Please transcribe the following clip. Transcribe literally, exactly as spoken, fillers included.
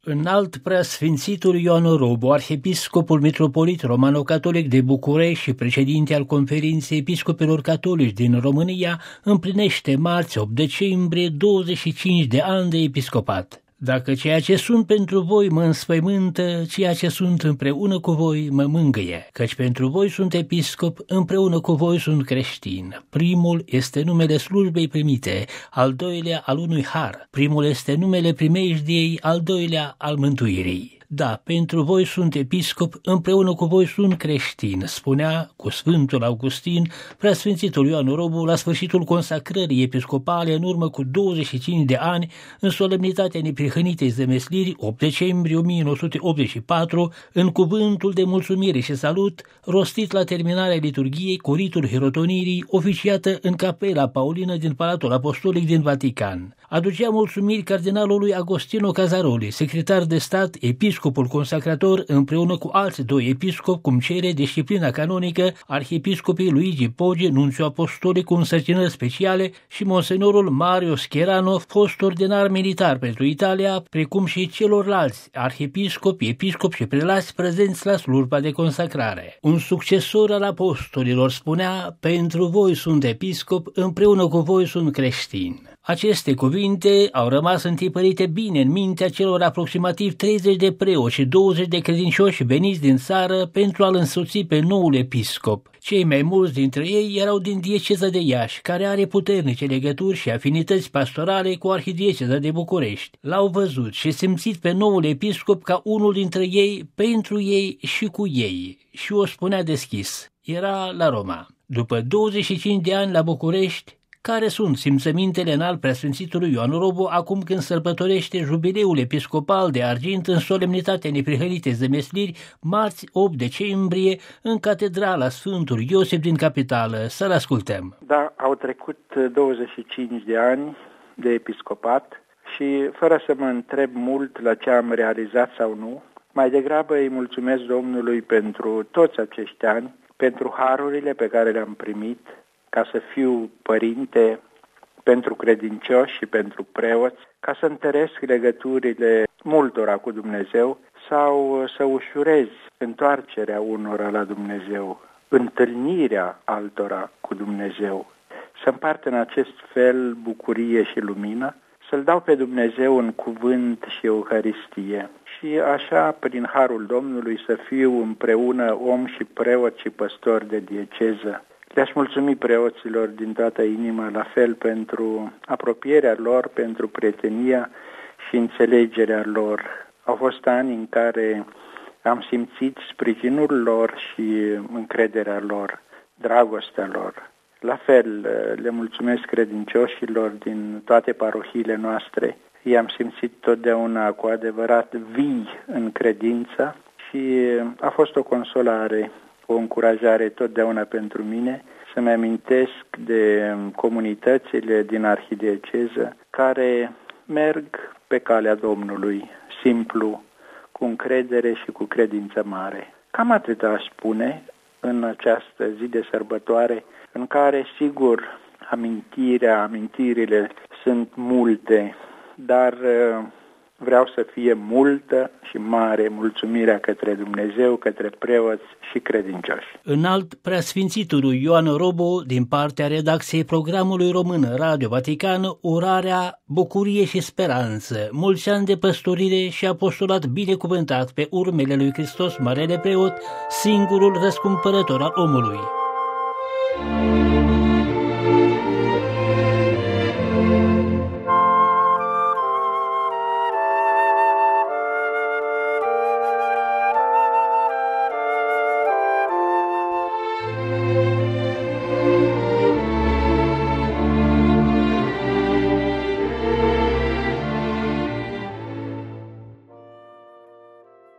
Înalt Preasfințitul Ioan Robu, arhiepiscopul metropolit romano-catolic de București și președinte al Conferinței Episcopilor Catolici din România, împlinește marți opt decembrie douăzeci și cinci de ani de episcopat. Dacă ceea ce sunt pentru voi mă înspăimântă, ceea ce sunt împreună cu voi mă mângâie, căci pentru voi sunt episcop, împreună cu voi sunt creștin. Primul este numele slujbei primite, al doilea al unui har. Primul este numele primejdiei, al doilea al mântuirii. Da, pentru voi sunt episcop, împreună cu voi sunt creștin, spunea cu Sfântul Augustin Preasfințitul Ioan Robu la sfârșitul consacrării episcopale în urmă cu douăzeci și cinci de ani, în solemnitatea neprihănitei zămesliri, opt decembrie o mie nouă sute optzeci și patru, în cuvântul de mulțumire și salut, rostit la terminarea liturghiei cu ritul hirotonirii, oficiată în capela Paulină din Palatul Apostolic din Vatican. Aducea mulțumiri cardinalului Agostino Casaroli, secretar de stat, episcopul consacrator, împreună cu alți doi episcopi, cum cere disciplina canonică, arhiepiscopii Luigi Poge, nunțiu apostolic cu însărcinări speciale, și monsenorul Mario Scherano, fost ordinar militar pentru Italia, precum și celorlalți arhiepiscopi, episcopi și prelați prezenți la slujba de consacrare. Un succesor al apostolilor spunea: pentru voi sunt episcop, împreună cu voi sunt creștin. Aceste cuvinte au rămas întipărite bine în mintea celor aproximativ treizeci de preoți și douăzeci de credincioși veniți din țară pentru a-l însoți pe noul episcop. Cei mai mulți dintre ei erau din dieceza de Iași, care are puternice legături și afinități pastorale cu arhidieceza de București. L-au văzut și simțit pe noul episcop ca unul dintre ei, pentru ei și cu ei, și o spunea deschis. Era la Roma. După douăzeci și cinci de ani la București, care sunt simțămintele înalt Preasfințitului Ioan Robu acum când sărbătorește jubileul episcopal de argint în solemnitatea neprihănitei zămesliri, marți opt decembrie, în catedrala Sfântul Iosif din capitală? Să-l ascultăm. Da, au trecut douăzeci și cinci de ani de episcopat și, fără să mă întreb mult la ce am realizat sau nu, mai degrabă îi mulțumesc Domnului pentru toți acești ani, pentru harurile pe care le-am primit, ca să fiu părinte pentru credincioși și pentru preoți, ca să întăresc legăturile multora cu Dumnezeu sau să ușurez întoarcerea unora la Dumnezeu, întâlnirea altora cu Dumnezeu, să împart în acest fel bucurie și lumină, să-L dau pe Dumnezeu în cuvânt și Euharistie și așa, prin harul Domnului, să fiu împreună om și preot și păstor de dieceză. Le-aș mulțumi preoților din toată inima, la fel pentru apropierea lor, pentru prietenia și înțelegerea lor. Au fost ani în care am simțit sprijinul lor și încrederea lor, dragostea lor. La fel, le mulțumesc credincioșilor din toate parohiile noastre. I-am simțit totdeauna cu adevărat vii în credință și a fost o consolare, o încurajare totdeauna pentru mine să-mi amintesc de comunitățile din arhidieceză care merg pe calea Domnului, simplu, cu încredere și cu credință mare. Cam atât aș spune în această zi de sărbătoare, în care, sigur, amintirea, amintirile sunt multe, dar vreau să fie multă și mare mulțumirea către Dumnezeu, către preoți și credincioși. Înalt Preasfințitul Ioan Robu, din partea redacției programului român Radio Vatican, urarea bucurie și speranță, mulți ani de păstorire și apostolat binecuvântat pe urmele lui Hristos, Marele Preot, singurul răscumpărător al omului.